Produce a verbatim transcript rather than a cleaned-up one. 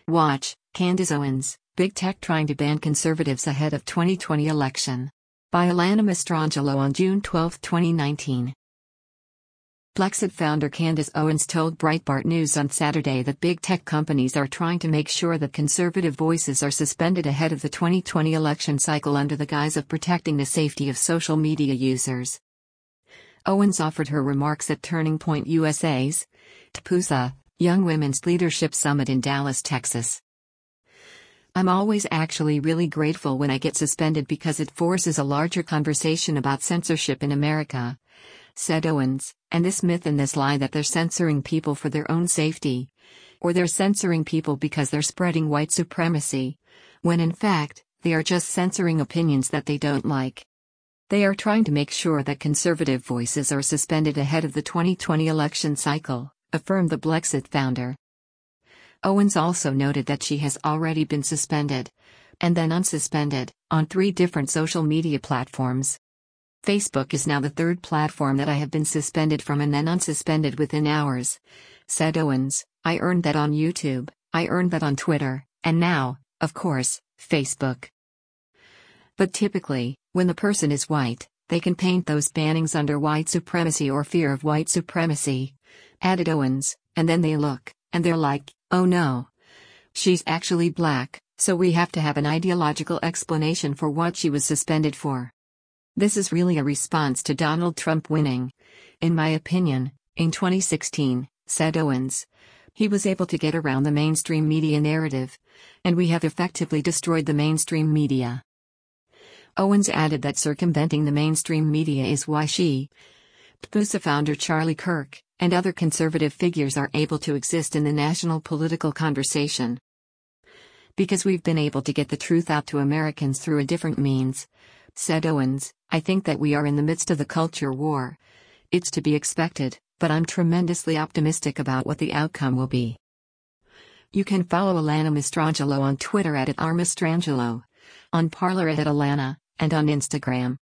Watch, Candace Owens, Big Tech trying to ban conservatives ahead of twenty twenty election. By Alana Mastrangelo on June twelfth, twenty nineteen. Blexit founder Candace Owens told Breitbart News on Saturday that big tech companies are trying to make sure that conservative voices are suspended ahead of the twenty twenty election cycle under the guise of protecting the safety of social media users. Owens offered her remarks at Turning Point U S A's T P U S A, Young Women's Leadership Summit in Dallas, Texas. I'm always actually really grateful when I get suspended because it forces a larger conversation about censorship in America, said Owens, and this myth and this lie that they're censoring people for their own safety, or they're censoring people because they're spreading white supremacy, when in fact, they are just censoring opinions that they don't like. They are trying to make sure that conservative voices are suspended ahead of the twenty twenty election cycle, affirmed the Blexit founder. Owens also noted that she has already been suspended, and then unsuspended, on three different social media platforms. Facebook is now the third platform that I have been suspended from and then unsuspended within hours, said Owens. I earned that on YouTube, I earned that on Twitter, and now, of course, Facebook. But typically, when the person is white, they can paint those bannings under white supremacy or fear of white supremacy, added Owens, and then they look, and they're like, oh no. She's actually black, so we have to have an ideological explanation for what she was suspended for. This is really a response to Donald Trump winning. In my opinion, in twenty sixteen, said Owens. He was able to get around the mainstream media narrative, and we have effectively destroyed the mainstream media. Owens added that circumventing the mainstream media is why she, T P U S A founder Charlie Kirk, and other conservative figures are able to exist in the national political conversation. Because we've been able to get the truth out to Americans through a different means, said Owens. I think that we are in the midst of the culture war. It's to be expected, but I'm tremendously optimistic about what the outcome will be. You can follow Alana Mastrangelo on Twitter at, at r mastrangelo, on Parler at, at Alana, and on Instagram.